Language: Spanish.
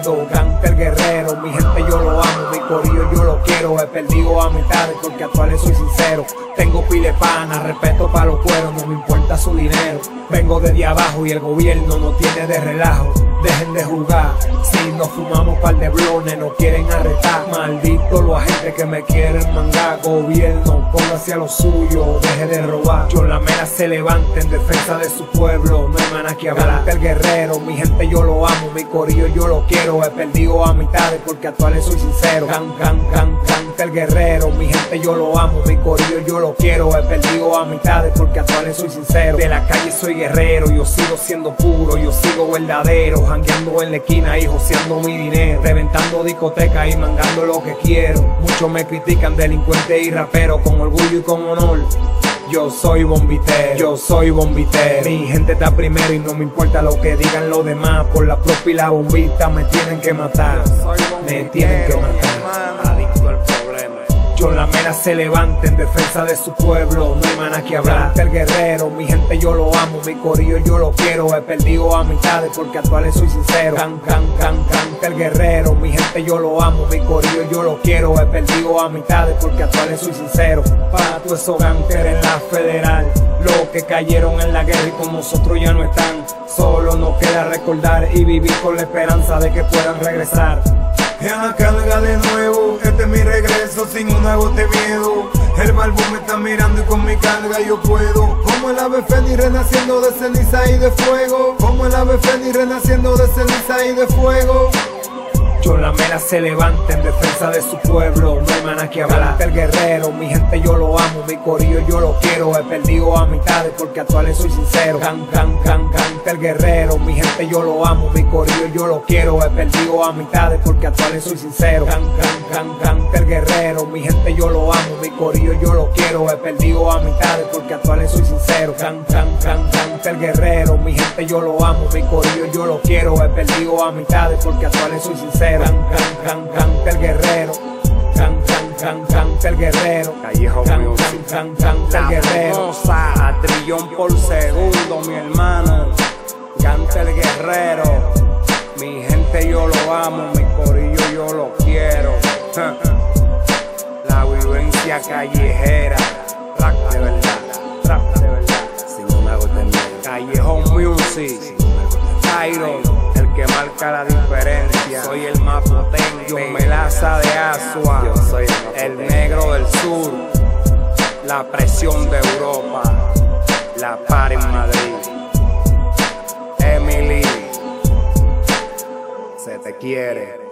sueldo. Canta el guerrero, mi gente yo lo amo, mi corillo yo lo quiero. He perdido amistades porque actuales soy sincero. Tengo pile pana, respeto pa' los cueros, no me importa su dinero. Vengo desde abajo y el gobierno no tiene de relajo. Dejen de jugar, si nos fumamos par de blones nos quieren arrestar. Malditos los agentes que me quieren mandar. Gobierno, póngase a lo suyo, deje de robar. Yo la mera se levanta en defensa de su pueblo, no hay maná que hablar. Canta el guerrero, mi gente yo lo amo, mi corillo yo lo quiero. He perdido amistades porque actuales soy sincero. Canta el guerrero, mi gente yo lo amo, mi corillo yo lo quiero. He perdido amistades porque actuales soy sincero. De la calle soy guerrero, yo sigo siendo puro, yo sigo verdadero. Jangueando en la esquina y joseando mi dinero, reventando discotecas y mangando lo que quiero. Muchos me critican, delincuente y rapero, con orgullo y con honor. Yo soy bombitero, yo soy bombitero. Mi gente está primero y no me importa lo que digan los demás. Por la propia y la bombita me tienen que matar, me tienen que matar. Adicto al problema. Yo la mera se levanta en defensa de su pueblo, no hay maná que hablar. Canta el guerrero, mi gente yo lo amo, mi corillo yo lo quiero. He perdido amistades porque actuales soy sincero. Canta el guerrero, mi gente yo lo amo, mi corillo yo lo quiero. He perdido amistades porque actuales soy sincero. Para todos esos gangsters en la federal, los que cayeron en la guerra y con nosotros ya no están. Solo nos queda recordar y vivir con la esperanza de que puedan regresar. En la carga de nuevo, este es mi regreso sin una gota de miedo. El balbo me está mirando y con mi carga yo puedo. Como el ave fénix renaciendo de ceniza y de fuego. Como el ave fénix renaciendo de ceniza y de fuego. Yo la mera se levanta en defensa de su pueblo, no hay maná que hablar. Canta el guerrero, mi gente yo lo amo, mi corillo yo lo quiero. He perdido amistades porque actuales soy sincero. Canta el guerrero, mi gente yo lo amo, mi corillo yo lo quiero. He perdido amistades porque actuales soy sincero. Canta el guerrero, mi gente yo lo amo, mi corillo yo lo quiero. He perdido amistades porque actuales soy sincero. Canta el guerrero, mi gente yo lo amo, mi corillo yo lo quiero. He perdido amistades porque actuales soy sincero. Canta el guerrero, canta el guerrero, canta el guerrero. A trillón por segundo, mi hermano. Canta el guerrero, mi gente yo lo amo, mi corillo yo lo quiero. La vivencia callejera, rap de verdad, sin una gota de miedo. Callejón Music, Cairo, el que marca la diferencia. Soy el más potente, yo Melaza de Asua. Yo soy el negro del sur, la presión de Europa, la par en Madrid. Emily, se te quiere.